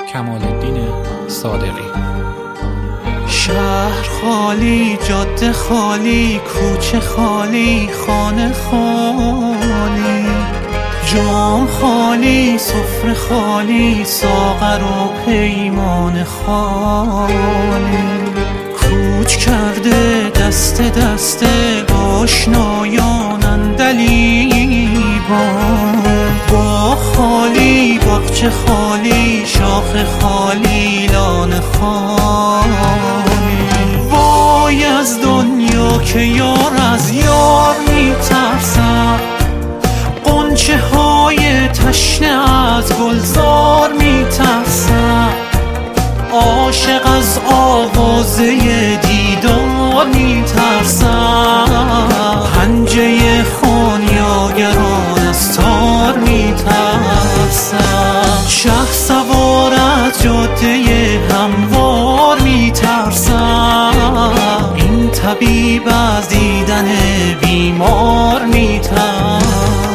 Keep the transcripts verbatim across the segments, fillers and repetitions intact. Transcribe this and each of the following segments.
کمال‌الدین صادقی. شهر خالی، جاده خالی، کوچه خالی، خانه خالی، جام خالی، سفره خالی، ساغر و پیمان خالی. کوچ کرده دست دست آشنایان عندلیبان، باغ خالی، باغچه خالی، شاخ خالی، لانه خالی. وای از دنیا که یار از یار میترسد، غنچه های تشنه از گلزار میترسد، عاشق از آوازه دیدار میترسد، پنجه خانیاگران از تار میترسد، شه سوار از جاده هموار میترسد، این طبیب از دیدن بیمار میترسد.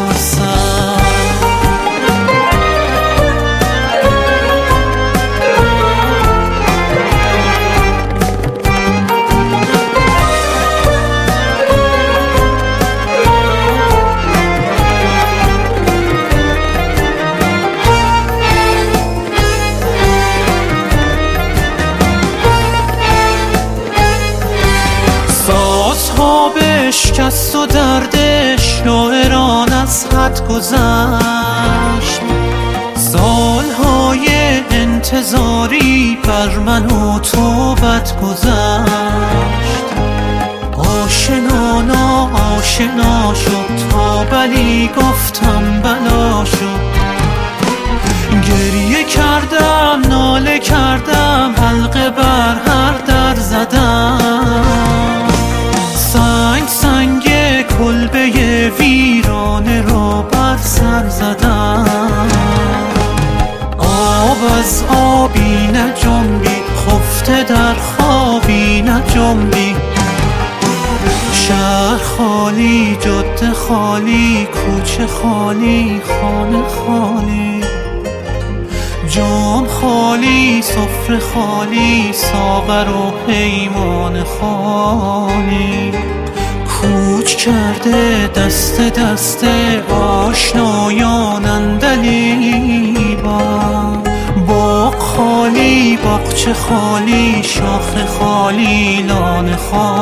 شکست و دردش شاعران از حد گذشت، سالهای انتظاری بر من و تو بد گذشت. آشنا ناآشنا شد تا بلی گفتم بلا شد، گریه کردم ناله کردم حلقه بر هر در زدم، سنگ سنگ کلبه ویرانه را بر سر زدم. آب از آبی نجنبید، خفته در خوابی نجنبید، شهر خالی، جاده خالی، کوچه خالی، خانه خالی، جام خالی، سفره خالی، ساغر و پیمان خالی. کوچ کرده دست دست آشنایان عندلیبان، باغ خالی، باغچه خالی، شاخ خالی، لانه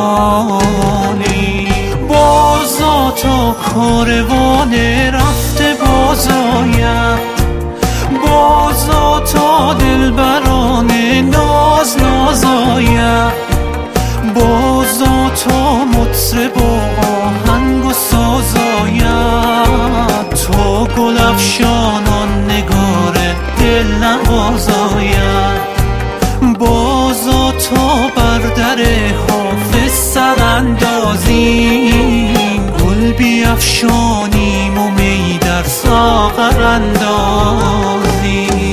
خالی. بازا تا کاروان رفته بازآید، بازا تا دلبران ناز ناز آید، بازا تا مطرب و آهنگ و ساز آید، تا گل افشانان نگار دل نواز آید، بازا تا بر در حافظ سر اندازیم، گل بیفشانیم و می در ساغر اندازیم.